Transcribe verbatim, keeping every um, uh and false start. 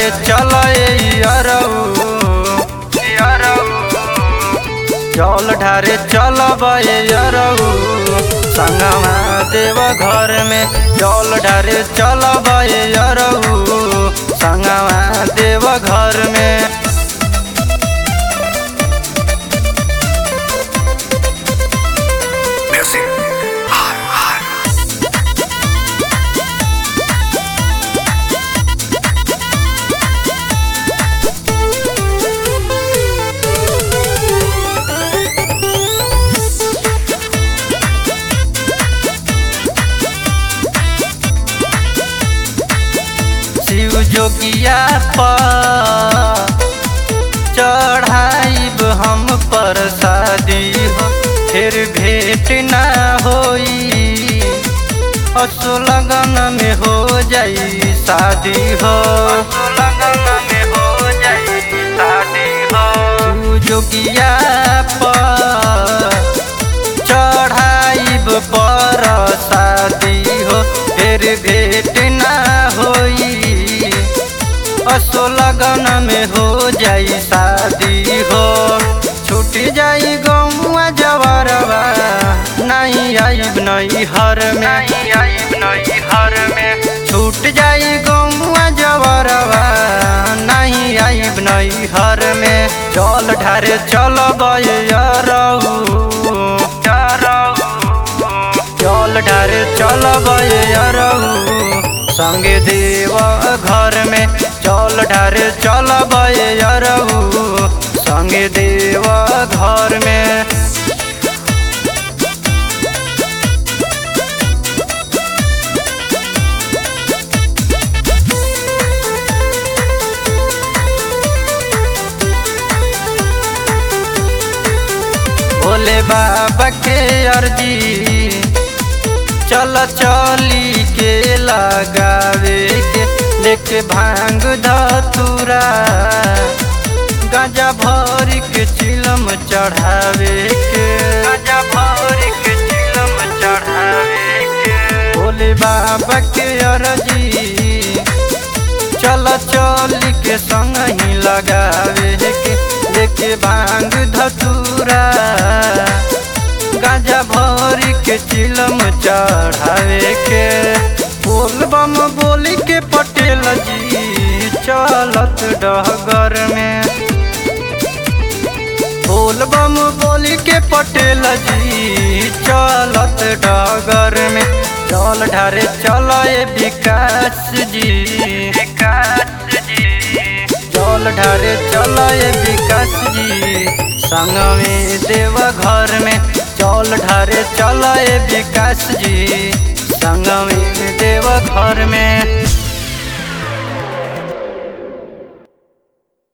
ढारे चल यारऊ जल ढारे चल यारऊ संगमा देव घर में जल ढारे चल यारऊ संगमा देव घर में। शिव जोगिया पर चढ़ाइब हम प्रसादी हो फिर भेंट ना होई असो लगन में हो जाई शादी हो लगन में हो जाई शादी हो। शिव जोगिया पर चढ़ाइब प्रसादी हो फिर भेंट ना होई असो लगन में हो जाई शादी हो। छूट जाई गौआ जवरवा नहीं आइब नहीं हर में नहीं आइब नहीं हर में छूट जाई गौआ जवरवा नहीं आइब नहीं हर में। जल ढारे चल यारऊ जल ढारे चल यारऊ संगे देव घर में जल ढारे चल यारऊ संगे देव घर में। भोले बाबा के अर्जी चल चली के लगावे के लेके भांग धतूरा गांजा भर के चिलम चढ़ावे के गांजा भर के चिलम चढ़ावे के। भोले बाबा के अर्जी चल चली के संग ही लगावे के लेके भांग धतूरा गांजा भर के चिलम चढ़ावे के। बोल बम बोली के पटेल जी चलत डहगर में बोल बम बोली के पटेल जी चलत डगर में। जल ढारे चल विकास जी विकास जी जल ढारे चल विकास जी संग में देव घर में जल ढारे चल विकास जी संग में देव घर में।